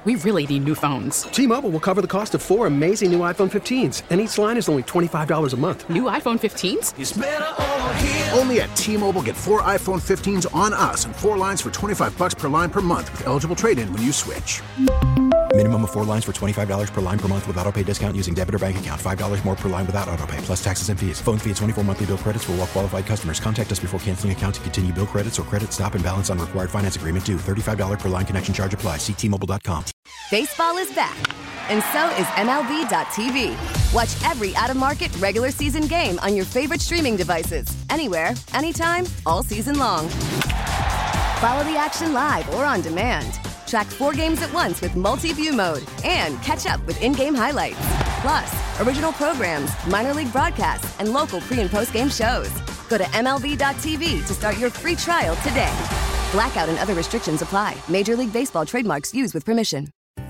We really need new phones. T-Mobile will cover the cost of 4 amazing new iPhone 15s, and each line is only $25 a month. New iPhone 15s? It's better over here. Only at T-Mobile, get 4 iPhone 15s on us and 4 lines for $25 per line per month with eligible trade-in when you switch. Minimum of 4 lines for $25 per line per month with autopay discount using debit or bank account. $5 more per line without autopay, plus taxes and fees. Phone fee at 24 monthly bill credits for well-qualified customers. Contact us before canceling account to continue bill credits or credit stop and balance on required finance agreement due. $35 per line connection charge applies. See T-Mobile.com. Baseball is back, and so is MLB.tv. Watch every out-of-market regular season game on your favorite streaming devices. Anywhere, anytime, all season long. Follow the action live or on demand. Track 4 games at once with multi-view mode and catch up with in-game highlights. Plus, original programs, minor league broadcasts, and local pre- and post-game shows. Go to MLB.tv to start your free trial today. Blackout and other restrictions apply. Major League Baseball trademarks used with permission.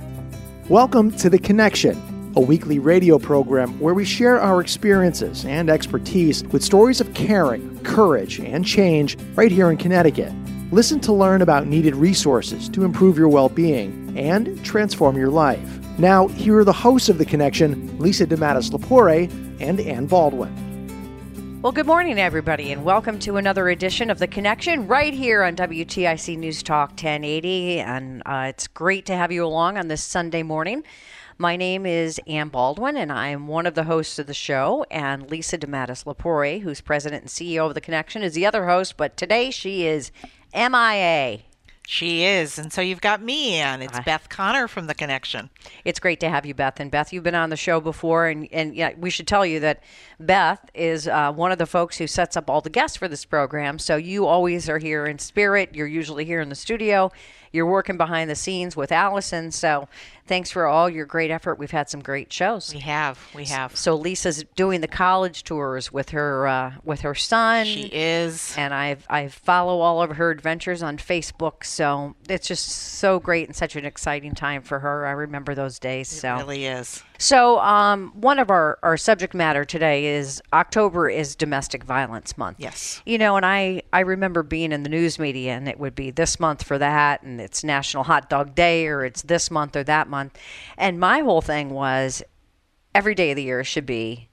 Welcome to The Connection, a weekly radio program where we share our experiences and expertise with stories of caring, courage, and change right here in Connecticut. Listen to learn about needed resources to improve your well-being and transform your life. Now, here are the hosts of The Connection, Lisa DeMatteis-Lepore and Ann Baldwin. Well, good morning, everybody, and welcome to another edition of The Connection right here on WTIC News Talk 1080. And it's great to have you along on this Sunday morning. My name is Ann Baldwin, and I'm one of the hosts of the show. And Lisa DeMatteis-Lepore, who's president and CEO of The Connection, is the other host. But today she is MIA. She is. And so you've got me, Ann. It's Beth Connor from The Connection. It's great to have you, Beth. And Beth, you've been on the show before. And yeah, we should tell you that Beth is one of the folks who sets up all the guests for this program. So you always are here in spirit. You're usually here in the studio. You're working behind the scenes with Allison. So thanks for all your great effort. We've had some great shows. We have. So Lisa's doing the college tours with her son. She is. And I follow all of her adventures on Facebook. So it's just so great and such an exciting time for her. I remember those days. It really is. So one of our subject matter today is October is Domestic Violence Month. Yes. You know, and I remember being in the news media, and it would be this month for that, and it's National Hot Dog Day, or it's this month or that month. And my whole thing was every day of the year should be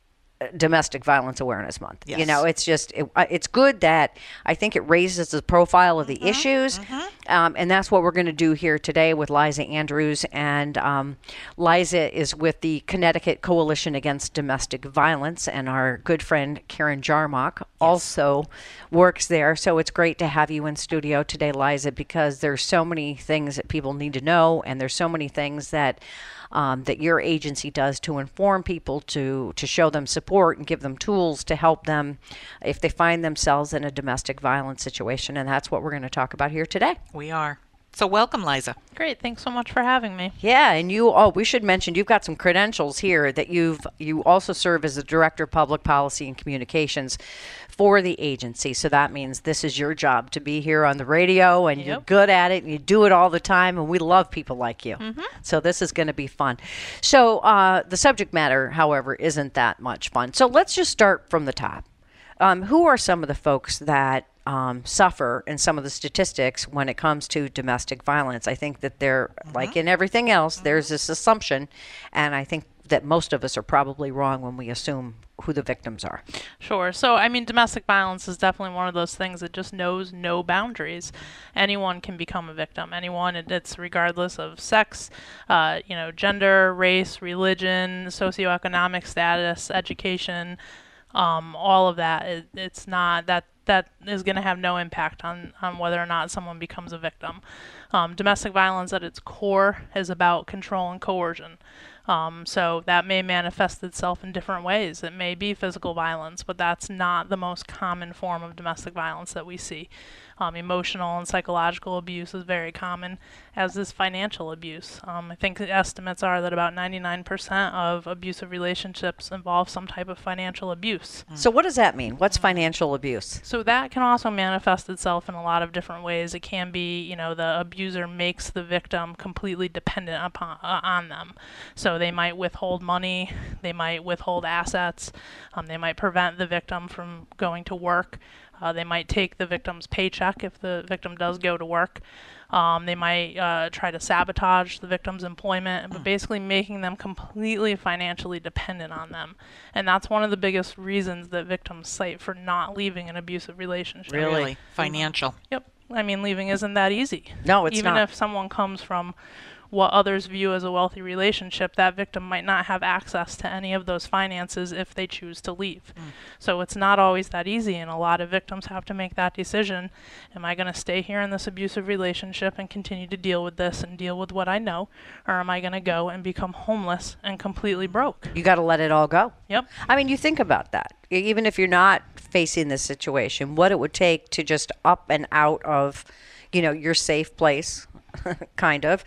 Domestic Violence Awareness Month. Yes. You know, it's just, it's good that I think it raises the profile of the issues. And that's what we're going to do here today with Liza Andrews. And Liza is with the Connecticut Coalition Against Domestic Violence, and our good friend Karen Jarmock also works there. So it's great to have you in studio today, Liza, because there's so many things that people need to know, and there's so many things that that your agency does to inform people, to show them support and give them tools to help them if they find themselves in a domestic violence situation. And that's what we're going to talk about here today. We are. So welcome, Liza. Great. Thanks so much for having me. Yeah, and we should mention you've got some credentials here that you also serve as the Director of Public Policy and Communications for the agency. So that means this is your job to be here on the radio, and you're good at it, and you do it all the time, and we love people like you. So this is going to be fun. So the subject matter, however, isn't that much fun. So let's just start from the top. Who are some of the folks that suffer in some of the statistics when it comes to domestic violence? I think that they're, like in everything else, there's this assumption, and I think that most of us are probably wrong when we assume who the victims are. Sure. So, I mean, domestic violence is definitely one of those things that just knows no boundaries. Anyone can become a victim. Anyone, it's regardless of sex, gender, race, religion, socioeconomic status, education, all of that. It's not that is going to have no impact on whether or not someone becomes a victim. Domestic violence at its core is about control and coercion. So that may manifest itself in different ways. It may be physical violence, but that's not the most common form of domestic violence that we see. Emotional and psychological abuse is very common, as is financial abuse. I think the estimates are that about 99% of abusive relationships involve some type of financial abuse. So what does that mean? What's financial abuse? So that can also manifest itself in a lot of different ways. It can be, the abuser makes the victim completely dependent on them. So they might withhold money, they might withhold assets, they might prevent the victim from going to work. They might take the victim's paycheck if the victim does go to work. They might try to sabotage the victim's employment, but basically making them completely financially dependent on them. And that's one of the biggest reasons that victims cite for not leaving an abusive relationship. Really? Financial. Yep. I mean, leaving isn't that easy. No, it's Even not. if someone comes from what others view as a wealthy relationship, that victim might not have access to any of those finances if they choose to leave. So it's not always that easy, and a lot of victims have to make that decision. Am I going to stay here in this abusive relationship and continue to deal with this and deal with what I know, or am I going to go and become homeless and completely broke? You got to let it all go. Yep. I mean, you think about that. Even if you're not facing this situation, what it would take to just up and out of, your safe place, kind of,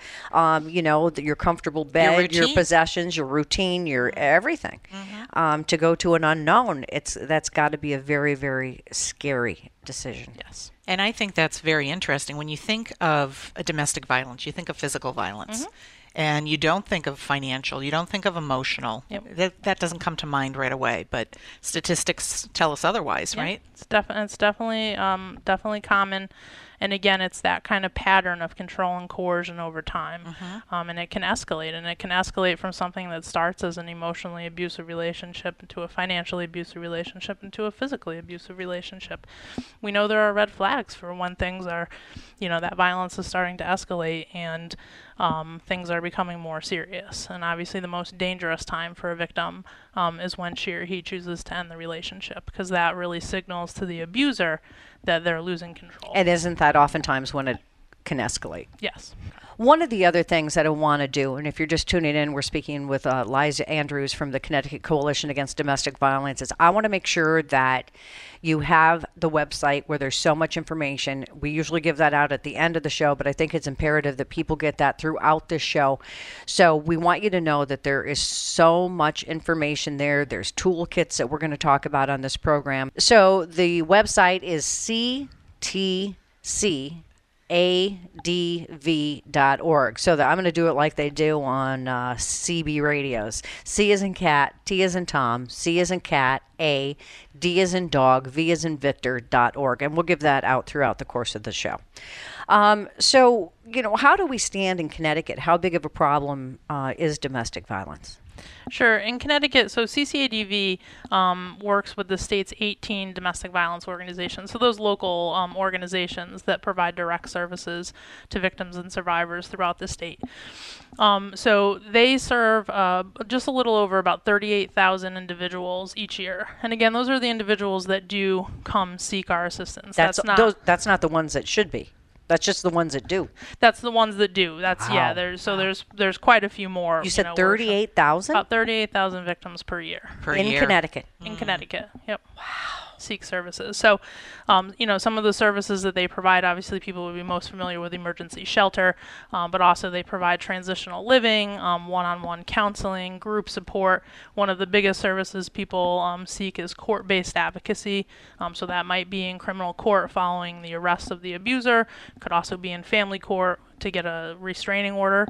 your comfortable bed, your possessions, your routine, your everything, to go to an unknown. That's got to be a very, very scary decision. Yes. And I think that's very interesting. When you think of a domestic violence, you think of physical violence. And you don't think of financial, you don't think of emotional. Yep. That doesn't come to mind right away, but statistics tell us otherwise, right? It's definitely common. And again, it's that kind of pattern of control and coercion over time. And it can escalate. And it can escalate from something that starts as an emotionally abusive relationship into a financially abusive relationship into a physically abusive relationship. We know there are red flags for when things are, that violence is starting to escalate and things are becoming more serious. And obviously the most dangerous time for a victim is when she or he chooses to end the relationship, because that really signals to the abuser that they're losing control. And isn't that oftentimes when it can escalate? Yes. One of the other things that I want to do, and if you're just tuning in, we're speaking with Liza Andrews from the Connecticut Coalition Against Domestic Violence, is I want to make sure that you have the website where there's so much information. We usually give that out at the end of the show, but I think it's imperative that people get that throughout this show. So we want you to know that there is so much information there. There's toolkits that we're going to talk about on this program. So the website is ctcadv.org. So I'm going to do it like they do on CB radios. C as in cat, T as in Tom, C as in cat, A, D as in dog, V as in Victor.org. And we'll give that out throughout the course of the show. So, how do we stand in Connecticut? How big of a problem is domestic violence? Sure. In Connecticut, so CCADV works with the state's 18 domestic violence organizations, so those local organizations that provide direct services to victims and survivors throughout the state. So they serve just a little over about 38,000 individuals each year. And again, those are the individuals that do come seek our assistance. That's not the ones that should be. That's just the ones that do. That's the ones that do. That's wow. There's quite a few more. You said 38,000? About 38,000 victims per year. In Connecticut. In Connecticut. Yep. Wow. Seek services. So, some of the services that they provide, obviously people would be most familiar with emergency shelter, but also they provide transitional living, one-on-one counseling, group support. One of the biggest services people seek is court-based advocacy. So that might be in criminal court following the arrest of the abuser. Could also be in family court to get a restraining order.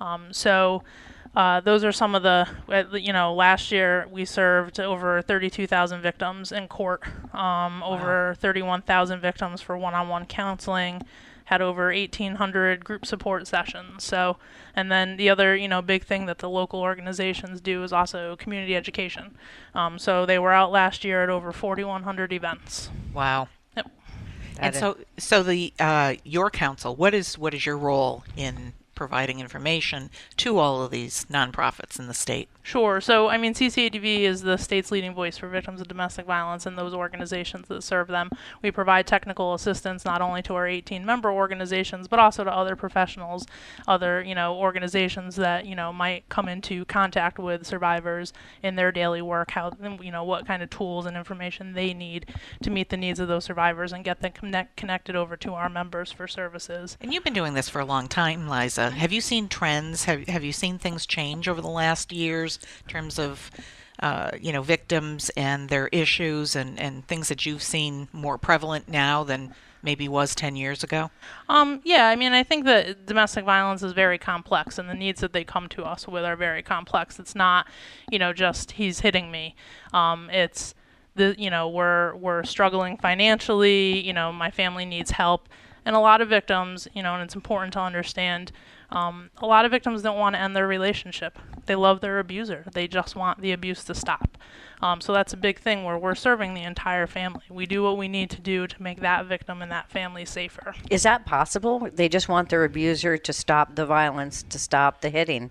Those are some of the, last year we served over 32,000 victims in court, over 31,000 victims for one-on-one counseling, had over 1,800 group support sessions. So, and then the other, big thing that the local organizations do is also community education. So they were out last year at over 4,100 events. Wow. Yep. And so the your council, what is your role in providing information to all of these nonprofits in the state? Sure. So, CCADV is the state's leading voice for victims of domestic violence and those organizations that serve them. We provide technical assistance not only to our 18 member organizations, but also to other professionals, other, organizations that, might come into contact with survivors in their daily work, how, what kind of tools and information they need to meet the needs of those survivors and get them connected over to our members for services. And you've been doing this for a long time, Liza. Have you seen trends? Have you seen things change over the last years in terms of, victims and their issues and things that you've seen more prevalent now than maybe was 10 years ago? I think that domestic violence is very complex, and the needs that they come to us with are very complex. It's not, just he's hitting me. It's we're struggling financially. My family needs help. And a lot of victims, and it's important to understand, a lot of victims don't want to end their relationship. They love their abuser. They just want the abuse to stop. So that's a big thing where we're serving the entire family. We do what we need to do to make that victim and that family safer. Is that possible? They just want their abuser to stop the violence, to stop the hitting?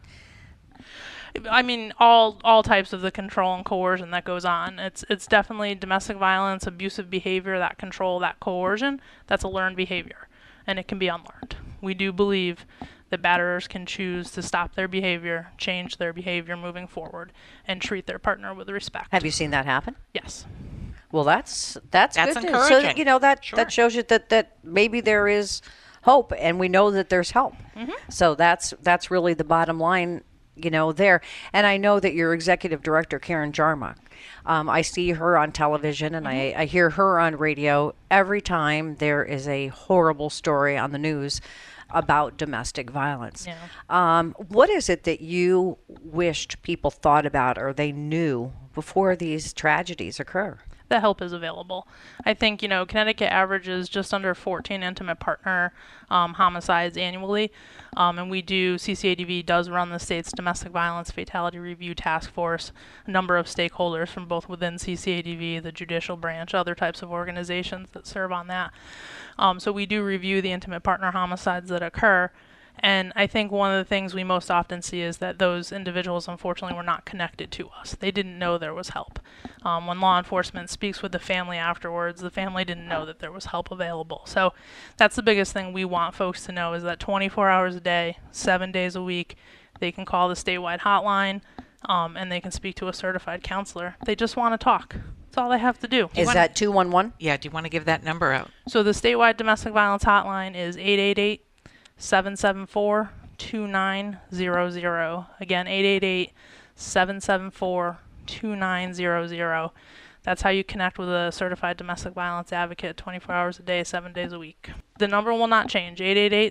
I mean, all types of the control and coercion that goes on. It's definitely domestic violence, abusive behavior, that control, that coercion. That's a learned behavior, and it can be unlearned. We do believe that batterers can choose to stop their behavior, change their behavior moving forward, and treat their partner with respect. Have you seen that happen? Yes. Well, that's That's good news. encouraging. So, that Sure. that shows you that maybe there is hope, and we know that there's help. So that's really the bottom line, there. And I know that your executive director, Karen Jarmuck, I see her on television and I hear her on radio every time there is a horrible story on the news about domestic violence. Yeah. What is it that you wished people thought about or they knew before these tragedies occur? The help is available. I think, Connecticut averages just under 14 intimate partner homicides annually. And CCADV does run the state's domestic violence fatality review task force, a number of stakeholders from both within CCADV, the judicial branch, other types of organizations that serve on that. So we do review the intimate partner homicides that occur. And I think one of the things we most often see is that those individuals, unfortunately, were not connected to us. They didn't know there was help. When law enforcement speaks with the family afterwards, the family didn't know that there was help available. So that's the biggest thing we want folks to know is that 24 hours a day, 7 days a week, they can call the statewide hotline and they can speak to a certified counselor. They just want to talk. That's all they have to do. Is that 211? Yeah, do you want to give that number out? So the statewide domestic violence hotline is 888-774-2900. Again, 888-774-2900. That's how you connect with a certified domestic violence advocate 24 hours a day, 7 days a week. The number will not change,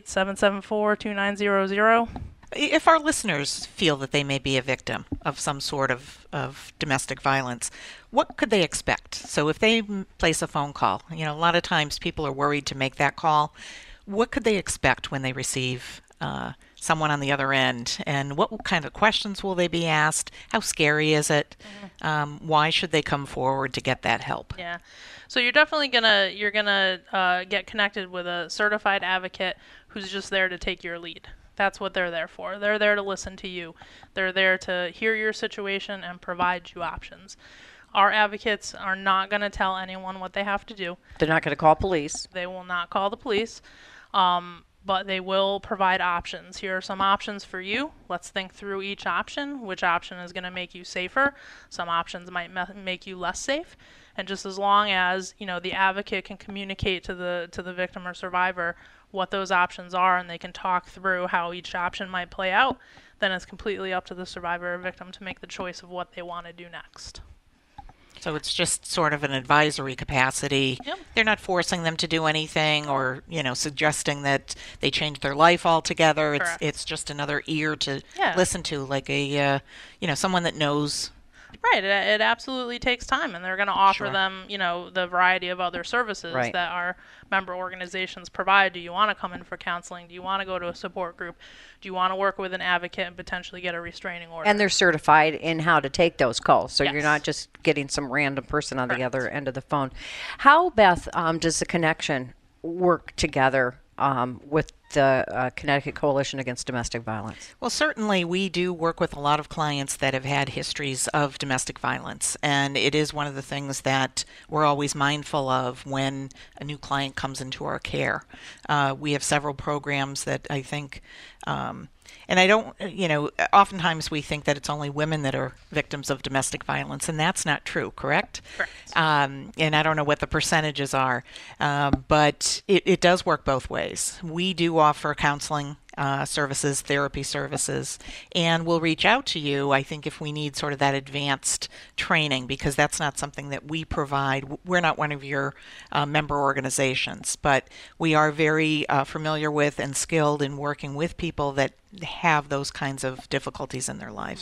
888-774-2900. If our listeners feel that they may be a victim of some sort of domestic violence, what could they expect? So if they place a phone call, a lot of times people are worried to make that call. What could they expect when they receive someone on the other end? And what kind of questions will they be asked? How scary is it? Why should they come forward to get that help? Yeah. So you're definitely gonna get connected with a certified advocate who's just there to take your lead. That's what they're there for. They're there to listen to you. They're there to hear your situation and provide you options. Our advocates are not going to tell anyone what they have to do. They're not going to call police. They will not call the police, but they will provide options. Here are some options for you. Let's think through each option. Which option is going to make you safer? Some options might make you less safe. And just as long as the advocate can communicate to the victim or survivor what those options are, and they can talk through how each option might play out, then it's completely up to the survivor or victim to make the choice of what they want to do next. So it's just sort of an advisory capacity. Yep. They're not forcing them to do anything or, suggesting that they change their life altogether. Correct. It's just another ear to Yeah. listen to, like a, someone that knows. Right. It absolutely takes time, and they're going to offer Sure. them, the variety of other services Right. that our member organizations provide. Do you want to come in for counseling? Do you want to go to a support group? Do you want to work with an advocate and potentially get a restraining order? And they're certified in how to take those calls. So you're Yes. not just getting some random person on the Correct. other end of the phone. How, Beth, does the Connection work together with the Connecticut Coalition Against Domestic Violence? Well, certainly we do work with a lot of clients that have had histories of domestic violence, and it is one of the things that we're always mindful of when a new client comes into our care. We have several programs that I think, and I don't, oftentimes we think that it's only women that are victims of domestic violence, and that's not true, correct? Correct. And I don't know what the percentages are, but it does work both ways. We do offer counseling services, therapy services, and we'll reach out to you, I think, if we need sort of that advanced training, because that's not something that we provide. We're not one of your member organizations, but we are very familiar with and skilled in working with people that have those kinds of difficulties in their lives. Right.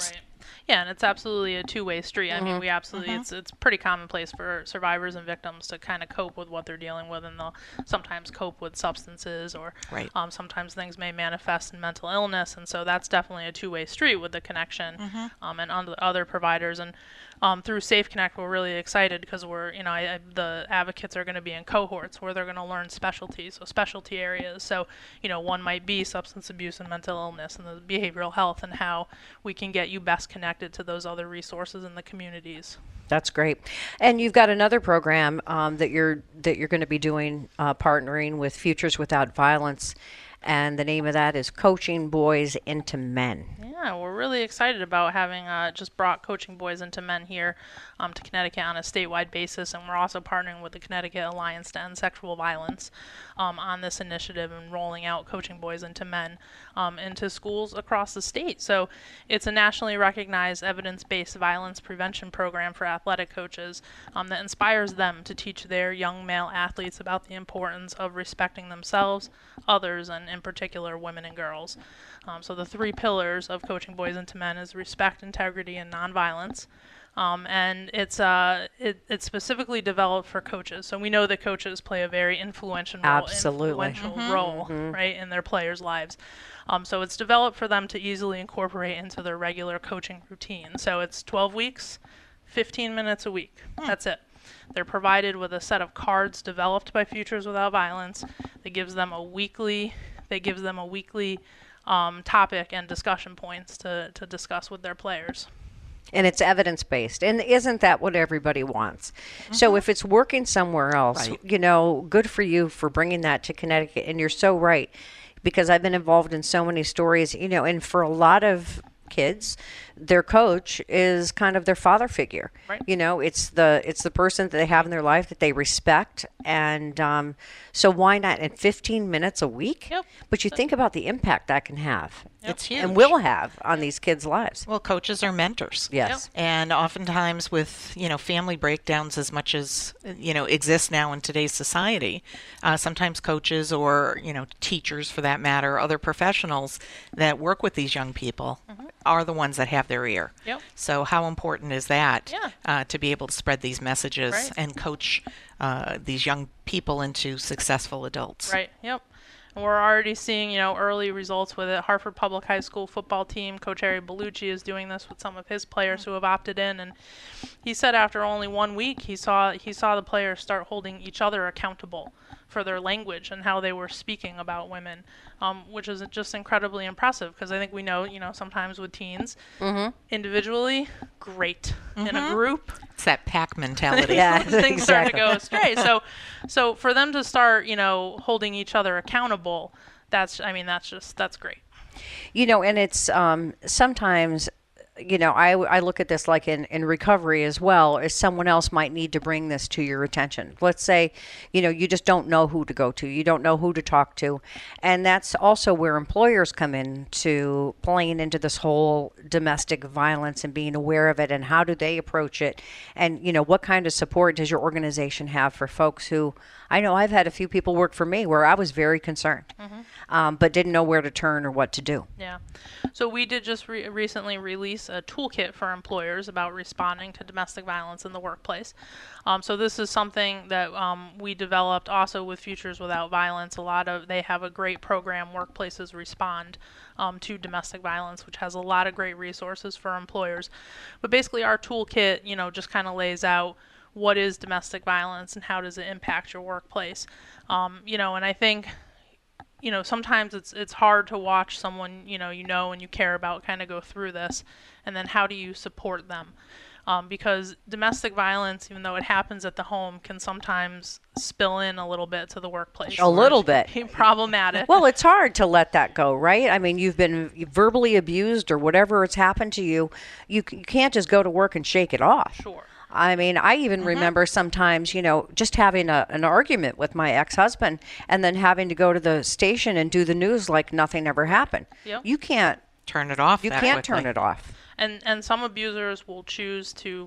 Yeah, and it's absolutely a two-way street. I mean, we absolutely, it's pretty commonplace for survivors and victims to kind of cope with what they're dealing with, and they'll sometimes cope with substances, or sometimes things may manifest in mental illness, and so that's definitely a two-way street with the connection and other providers. And through Safe Connect, we're really excited because we're, the advocates are going to be in cohorts where they're going to learn specialties, so specialty areas. So, one might be substance abuse and mental illness and the behavioral health, and how we can get you best connected to those other resources in the communities. That's great. And you've got another program that you're going to be doing, partnering with Futures Without Violence, and the name of that is Coaching Boys into Men. Yeah, we're really excited about having just brought Coaching Boys into Men here to Connecticut on a statewide basis, and we're also partnering with the Connecticut Alliance to End Sexual Violence on this initiative and rolling out Coaching Boys into Men into schools across the state. So it's a nationally recognized evidence-based violence prevention program for athletic coaches that inspires them to teach their young male athletes about the importance of respecting themselves, others, and in particular women and girls. So the three pillars of Coaching Boys into Men is respect, integrity, and nonviolence. And it's specifically developed for coaches. So we know that coaches play a very influential role, right, in their players' lives. So it's developed for them to easily incorporate into their regular coaching routine. So it's 12 weeks, 15 minutes a week. That's it. They're provided with a set of cards developed by Futures Without Violence that gives them a weekly topic and discussion points to discuss with their players. And it's evidence-based. And isn't that what everybody wants? So if it's working somewhere else, good for you for bringing that to Connecticut. And you're so right, because I've been involved in so many stories, and for a lot of kids, their coach is kind of their father figure. Right. It's the person that they have in their life that they respect, and so why not in 15 minutes a week? Yep. But you think about the impact that can have. Yep. It's huge. And will have on these kids' lives. Well, coaches are mentors. Yes. Yep. And oftentimes with, family breakdowns as much as, exist now in today's society, sometimes coaches or, teachers for that matter, other professionals that work with these young people are the ones that have their ear. Yep. So how important is that to be able to spread these messages and coach these young people into successful adults? Right. Yep. And we're already seeing, early results with it. Hartford Public High School football team, Coach Ari Bellucci is doing this with some of his players who have opted in, and he said after only 1 week, he saw the players start holding each other accountable for their language and how they were speaking about women, which is just incredibly impressive, because I think we know, sometimes with teens, individually, great. In a group, it's that pack mentality. Things start to go astray. So for them to start, holding each other accountable, that's great. And it's sometimes, I look at this like in recovery as well, as someone else might need to bring this to your attention. Let's say, you just don't know who to go to. You don't know who to talk to. And that's also where employers come in to playing into this whole domestic violence and being aware of it, and how do they approach it? And, what kind of support does your organization have for folks who, I know I've had a few people work for me where I was very concerned, but didn't know where to turn or what to do. Yeah. So we did just recently release a toolkit for employers about responding to domestic violence in the workplace. So this is something that we developed also with Futures Without Violence. They have a great program, Workplaces Respond, to domestic violence, which has a lot of great resources for employers. But basically our toolkit, just kind of lays out what is domestic violence and how does it impact your workplace. And I think, sometimes it's hard to watch someone, and you care about kind of go through this, and then how do you support them? Because domestic violence, even though it happens at the home, can sometimes spill in a little bit to the workplace. A little bit. Problematic. Well, it's hard to let that go, right? I mean, you've been verbally abused or whatever has happened to you. You can't just go to work and shake it off. Sure. I mean, I even remember sometimes, just having an argument with my ex-husband and then having to go to the station and do the news like nothing ever happened. Yep. You can't turn it off. You can't turn it off. And some abusers will choose to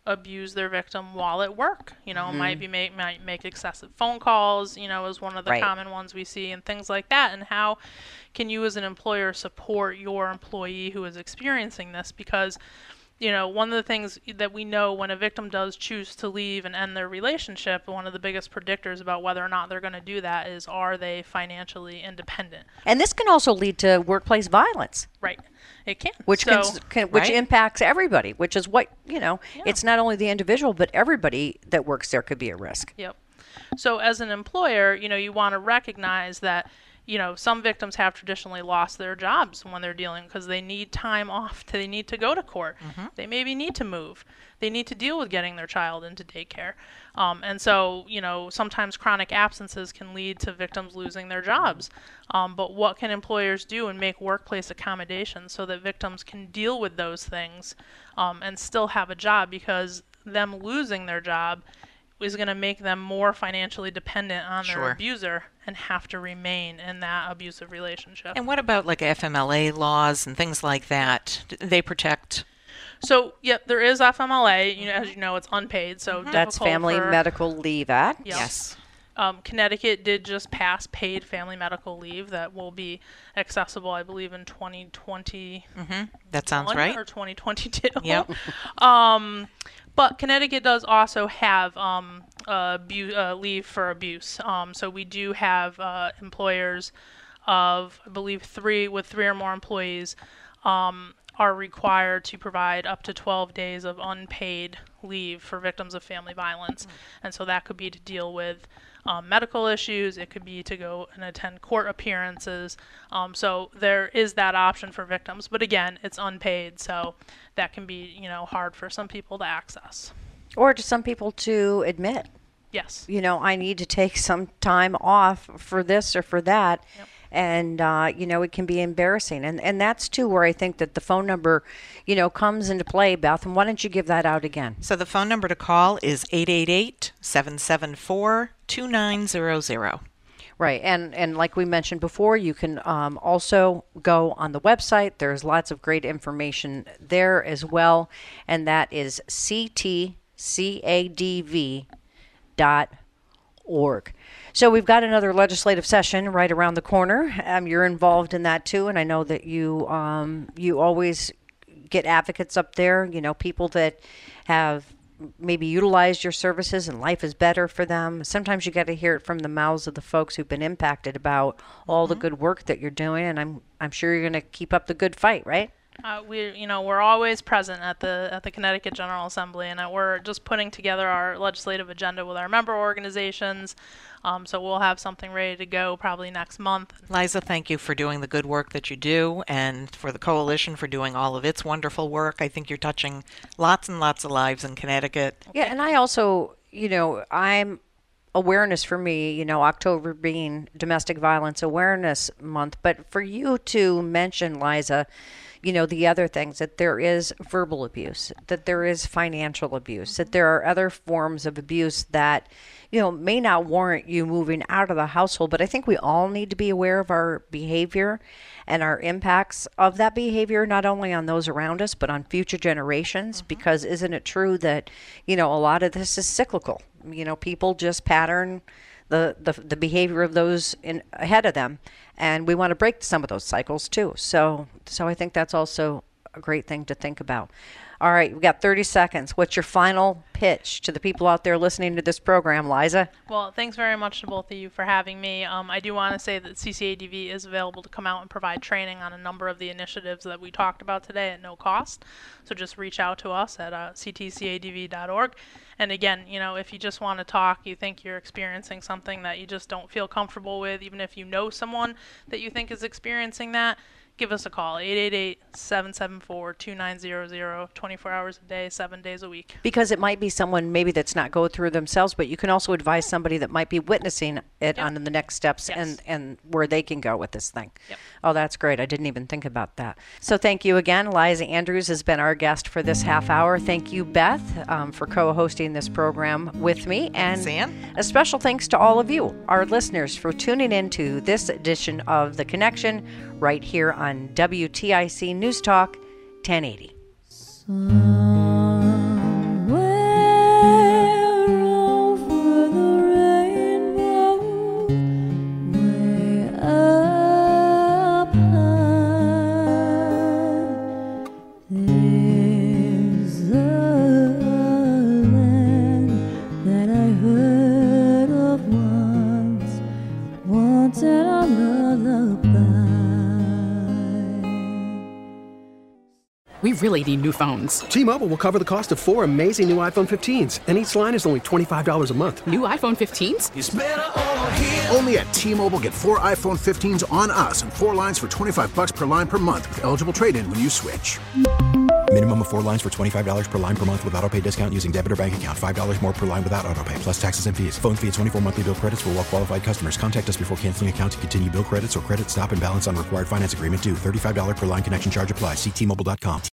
abuse their victim while at work. Might make excessive phone calls, is one of the common ones we see, and things like that. And how can you as an employer support your employee who is experiencing this? Because one of the things that we know when a victim does choose to leave and end their relationship, one of the biggest predictors about whether or not they're going to do that is, are they financially independent? And this can also lead to workplace violence. Right. It can. Which impacts everybody, which is what, it's not only the individual, but everybody that works there could be at risk. Yep. So as an employer, you want to recognize that some victims have traditionally lost their jobs when they're dealing because they need time off. They need to go to court. They maybe need to move. They need to deal with getting their child into daycare. And so, sometimes chronic absences can lead to victims losing their jobs. But what can employers do and make workplace accommodations so that victims can deal with those things and still have a job? Because them losing their job is going to make them more financially dependent on their abuser and have to remain in that abusive relationship. And what about like FMLA laws and things like that? Do they protect? So, there is FMLA. As you know, it's unpaid. So that's Family Medical Leave Act. Yes. Connecticut did just pass paid family medical leave that will be accessible, I believe, in 2020. That sounds right. Or 2022. Yep. But Connecticut does also have leave for abuse. So we do have employers of, I believe, 3 or more employees are required to provide up to 12 days of unpaid leave for victims of family violence. And so that could be to deal with medical issues. It could be to go and attend court appearances. So there is that option for victims. But again, it's unpaid, so that can be, hard for some people to access. Or to some people to admit. Yes. I need to take some time off for this or for that. Yep. And, it can be embarrassing. And that's, too, where I think that the phone number, comes into play, Beth. And why don't you give that out again? So the phone number to call is 888-774-2900. Right. And like we mentioned before, you can also go on the website. There's lots of great information there as well. And that is ctcadv.org. So we've got another legislative session right around the corner. You're involved in that too, and I know that you always get advocates up there. People that have maybe utilized your services and life is better for them. Sometimes you got to hear it from the mouths of the folks who've been impacted about all the good work that you're doing, and I'm sure you're going to keep up the good fight, right? We're always present at the Connecticut General Assembly, and we're just putting together our legislative agenda with our member organizations. So we'll have something ready to go probably next month. Liza, thank you for doing the good work that you do, and for the Coalition for doing all of its wonderful work. I think you're touching lots and lots of lives in Connecticut. Yeah, and I also, I'm awareness for me, October being Domestic Violence Awareness Month, but for you to mention, Liza, the other things, that there is verbal abuse, that there is financial abuse, that there are other forms of abuse that, may not warrant you moving out of the household. But I think we all need to be aware of our behavior and our impacts of that behavior, not only on those around us, but on future generations. Because isn't it true that, a lot of this is cyclical? People just pattern the behavior of those ahead of them, and we want to break some of those cycles too. So I think that's also a great thing to think about. All right, we've got 30 seconds. What's your final pitch to the people out there listening to this program, Liza? Well, thanks very much to both of you for having me. I do want to say that CCADV is available to come out and provide training on a number of the initiatives that we talked about today at no cost. So just reach out to us at ctcadv.org. And again, if you just want to talk, you think you're experiencing something that you just don't feel comfortable with, even if you know someone that you think is experiencing that, give us a call, 888-774-2900, 24 hours a day, 7 days a week. Because it might be someone maybe that's not going through themselves, but you can also advise somebody that might be witnessing it on the next steps and where they can go with this thing. Yep. Oh, that's great. I didn't even think about that. So thank you again. Liza Andrews has been our guest for this half hour. Thank you, Beth, for co-hosting this program with me. And a special thanks to all of you, our listeners, for tuning in to this edition of The Connection right here on WTIC News Talk 1080. Somewhere We really need new phones. T-Mobile will cover the cost of 4 amazing new iPhone 15s, and each line is only $25 a month. New iPhone 15s? It's better over here. Only at T-Mobile, get 4 iPhone 15s on us and 4 lines for $25 per line per month with eligible trade-in when you switch. Minimum of 4 lines for $25 per line per month with autopay discount using debit or bank account. $5 more per line without autopay, plus taxes and fees. Phone fee at 24 monthly bill credits for well-qualified customers. Contact us before canceling account to continue bill credits or credit stop and balance on required finance agreement due. $35 per line connection charge applies. See T-Mobile.com.